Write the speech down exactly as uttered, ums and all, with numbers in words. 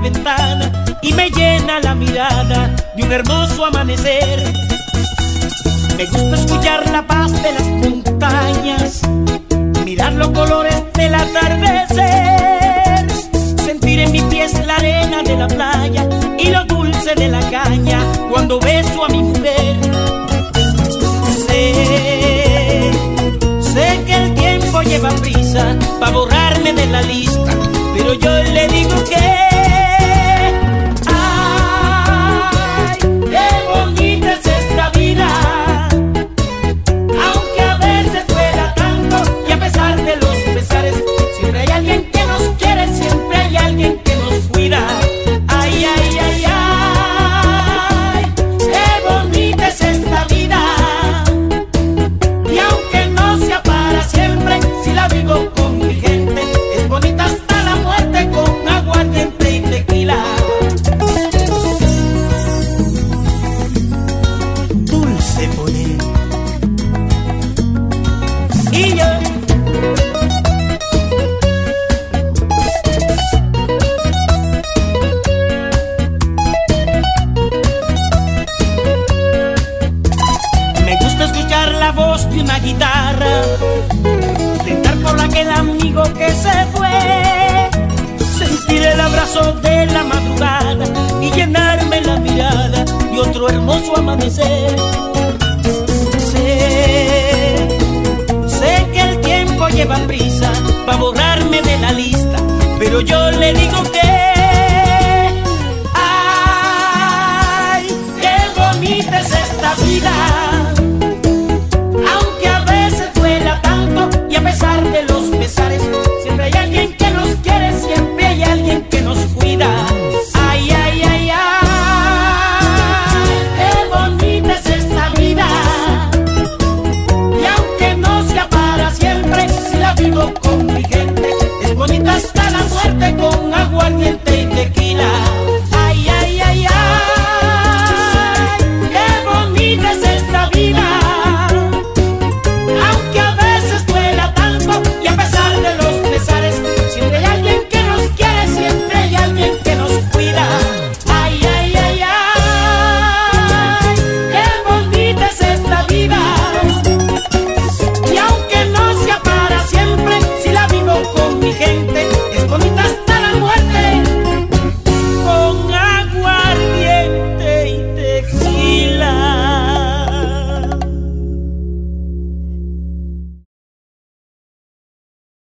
ventana y me llena la mirada de un hermoso amanecer. Me gusta escuchar la paz de las montañas, mirar los colores del atardecer, sentir en mis pies la arena de la playa y lo dulce de la caña cuando beso a mi mujer. Sé, sé que el tiempo lleva prisa para borrarme de la lista, pero yo le digo que ay, qué bonita es esta vida, aunque a veces duela tanto y a pesar de los pesares, siempre hay alguien que nos quiere, siempre hay alguien que nos cuida. Ay, ay, ay, ay, qué bonita es esta vida, y aunque no sea para siempre, si la vivo con mi gente, es bonita hasta la muerte con aguardiente y tequila. Dulce poder. Y yo me gusta escuchar la voz de una guitarra, gritar por aquel amigo que se fue, sentir el abrazo de la madrugada y llenarme la mirada de otro hermoso amanecer. Sé, sé que el tiempo lleva prisa para borrarme de la lista, pero yo le digo que ay, qué bonita es esta vida,